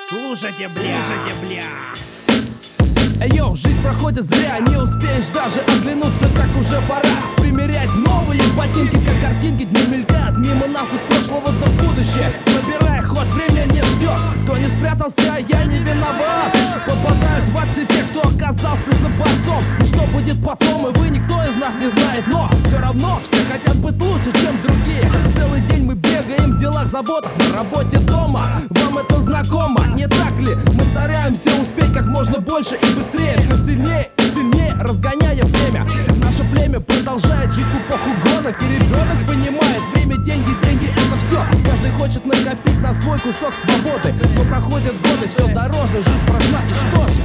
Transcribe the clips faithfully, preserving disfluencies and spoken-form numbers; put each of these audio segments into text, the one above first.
Слушайте, бля, слушайте, бля. Йоу, жизнь проходит зря, не успеешь даже оглянуться, как уже пора примерять новые ботинки, как картинки дни мелькают мимо нас из прошлого до будущее. Набирая ход, время не ждет. Кто не спрятался, я не виноват. Попадают в ад все те, кто оказался за бортом. И что будет потом, и вы, никто из нас не знает. Но все равно все хотят быть лучше, чем другие. Целый день мы бегаем в делах, заботах, на работе, дома. Вам это знакомо, не так ли? Мы стараемся успеть как можно больше и быстрее, все сильнее и сильнее, разгоняя время. Наше племя продолжает жить в эпоху гонок, и ребенок понимает: время, деньги, деньги — это все. Каждый хочет накопить на свой кусок свободы, но проходят годы, все дороже, жизнь прошла, и что же?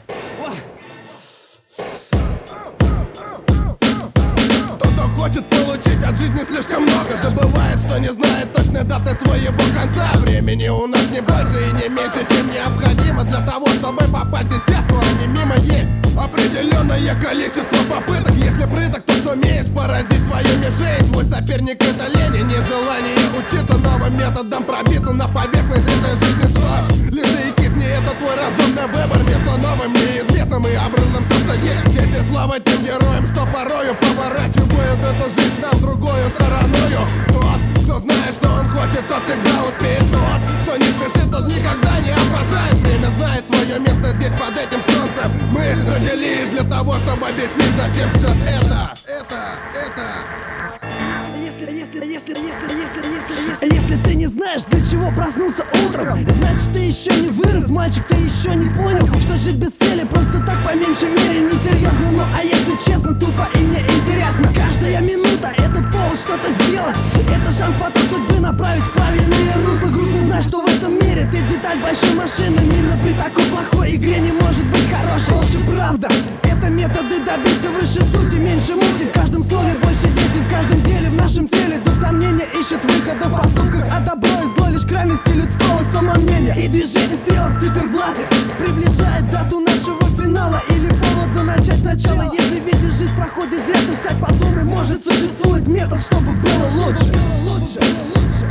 Кто-то хочет получить от жизни слишком много, забывает, что не знает точной даты своего конца. Времени у нас не больше и не меньше, чем необходимо для того, чтобы попасть в десятку, а не мимо. Есть определенное количество попыток. Если прыток, то сумеешь поразить свою мишень. Твой соперник — это лень и нежелание учиться новым методом пробиться на поверхность этой жизни. Что ж, лежи и кипни, это твой разумный выбор. Между новым, неизвестным и образным то, что есть. Честь и слава тем героям, что порою поворачивают эту жизнь нам другую стороною. Тот, кто знает, что он хочет, тот всегда успеет. Тот, кто не спешит, тот никогда не опоздает. Время знает свое место здесь под этим солнцем. Мы родились для того, чтобы объяснить, зачем все это. Это, это. Если, если, если, если, если, если, если, если ты не знаешь, для чего проснулся утром, значит, ты еще не вырос, мальчик, ты еще не понял, что жить без цели просто так по меньшей мере несерьезно. Ну а если честно, тупо и неинтересно. Каждая минута — это повод что-то сделать. Это шанс потом судьбы направить в правильное русло. Грустно знать, что в этом мире ты деталь большой машины. Мина при такой плохой игре не может быть хорошей. Ложь и правда — это методы добиться выше сути. Меньше мути, в каждом слове больше действий, в каждом деле, в нашем теле. До сомнения ищет выхода в поступках, а добро и зло лишь крайности людского самомнения. И движение стрелок в циферблате приближает дату нашего финала или повода начать сначала. Если видишь, жизнь проходит зря, то сядь подумай, может существует метод, чтобы было лучше. Лучше, лучше.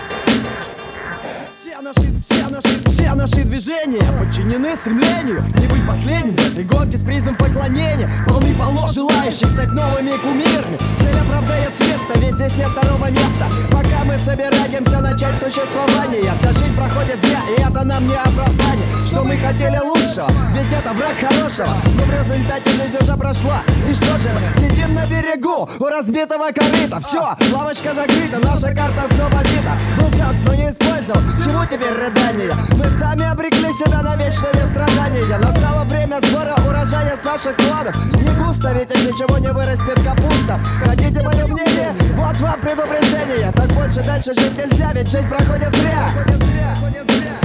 Все наши, все наши, все наши движения подчинены стремлению не быть последним в этой гонке с призом поклонения. Полный полно желающих стать новыми кумирами. Цель оправдает света, ведь здесь нет второго места. Пока мы собираемся начать существование, вся жизнь проходит зря, и это нам не оправдание. Что мы хотели лучшего, ведь это враг хорошего, но в результате жизнь уже прошла. И что же мы сидим на берегу у разбитого корыта? Все, лавочка закрыта, наша карта снова бита. Был шанс, но не использовал, к чему теперь рыдания? Мы сами обрекли себя на вечное страдание. Настало время сбора урожая с наших кладов. Не густо, ведь и ничего не вырастет капуста. Хотите мое мнение? Вот вам предупреждение. Так больше дальше жить нельзя, ведь жизнь проходит зря.